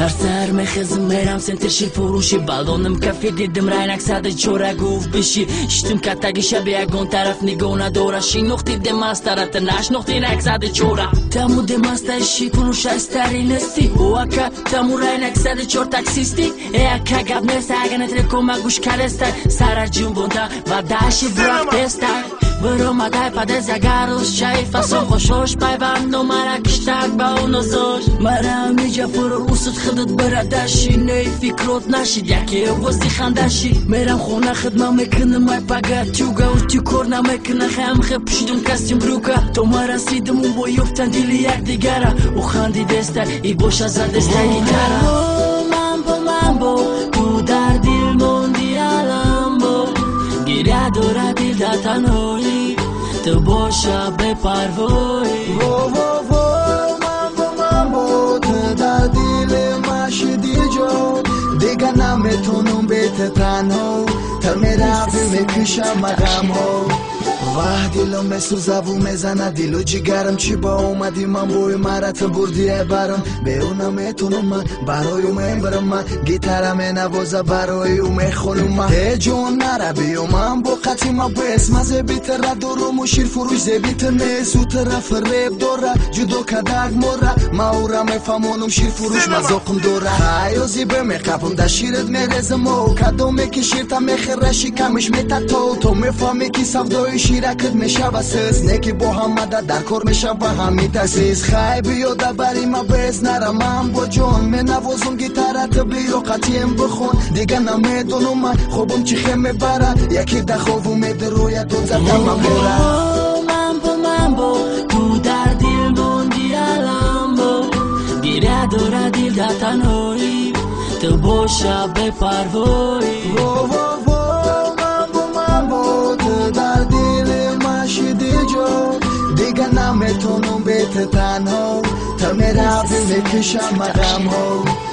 هر سر میخزم میرم سنتر شیر فروشی بالونم کافی دیدم رینک صد چورا گوف بشی شتم کتاگی شب یگون طرف نگو نداره شی نقطی دم استرات نش نقطی نک صد چورا تمو دم استشی فروش استری نستی واکا تمو رینک صد چور تاکسیستی اکا گاب نساگن ترکوما گوش کارستا سارا جنبوندا و داشی برات تستا برو مادای پده زگاروش چای فاسون خوشوش پیوند و مرا کشتر با اونو زوش مرا میجا فرو اوسط خدت برادشی نی فکرات نشید یکی وزی خندشی میرم خونه خدمه میکنه مای پاگا توگا و تو کورنا میکنه خیم خب پشیدم کستیم بروکا تو مرا سیدم و با یفتن دیلی یک دیگره و خندی دسته ای باش از دسته گیتره مامبو تو در دیل موندی علم بو گیره داره دیل دا تنهایی تو باشا به پروایی مامبو تو در دیل ماشدی جو دیگه نمیتونم بیت تنها تا میرفی میکشم مقام ها واه دیلو میسوزه و میزنه دیلو جگرم چی با اومدی من بوی مرت بردی برم به اونا میتونم من برای اومه برم من گیترم نوازه برای اومه خونم من ای جون نره بیو من با قطی ما بس مزه بیت را دورم و شیر فروش زبیت نیست او طرف ریب دوره جدو کدک موره ما او را میفهمونم شیر فروش مزاقم دوره خیازی به میقبم در شیرت میرزم و کدو میکی شیر تا میخرشی کمش میتا تو میفهمی کی سفدای شیرکت میشه بسیز نکی با هم در کار میشه و همی تسیز خی بیاده بری ما بیز نرم من با جون می نوازم گیتارت بیرو قطیم بخون دیگه نمیدونم من خوبم چی خیم میبره یکی دخوابو میده روی دون زدم من بره مامبو تو در دیل موندی علم بو گیره داره دیل دا تنهایی تو باشا به پروایی مامبو تو در دیل ماشدی جو دیگه نمیتونم بیت تنها تا میرفی میکشم مقام ها